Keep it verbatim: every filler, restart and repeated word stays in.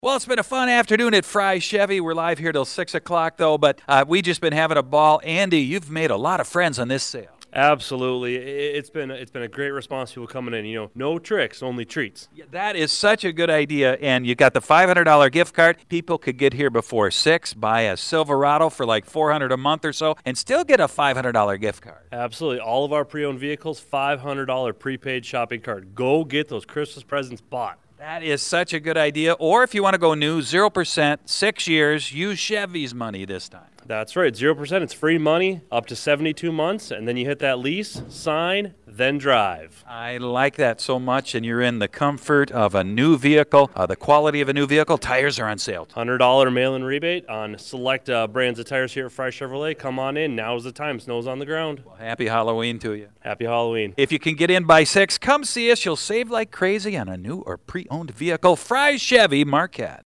Well, it's been a fun afternoon at Fry Chevy. We're live here till six o'clock, though, but uh, we just been having a ball. Andy, you've made a lot of friends on this sale. Absolutely. It's been it's been a great response. People coming in, you know, no tricks, only treats. Yeah, that is such a good idea, and you got the five hundred dollars gift card. People could get here before six, buy a Silverado for like four hundred dollars a month or so, and still get a five hundred dollars gift card. Absolutely. All of our pre-owned vehicles, five hundred dollars prepaid shopping cart. Go get those Christmas presents bought. That is such a good idea. Or if you want to go new, zero percent, six years, use Chevy's money this time. That's right. zero percent. It's free money up to seventy-two months, and then you hit that lease, sign, then drive. I like that so much, and you're in the comfort of a new vehicle, uh, the quality of a new vehicle. Tires are on sale. one hundred dollars mail-in rebate on select uh, brands of tires here at Fry Chevrolet. Come on in. Now's the time. Snow's on the ground. Well, happy Halloween to you. Happy Halloween. If you can get in by six, come see us. You'll save like crazy on a new or pre-owned vehicle. Fry Chevy Marquette.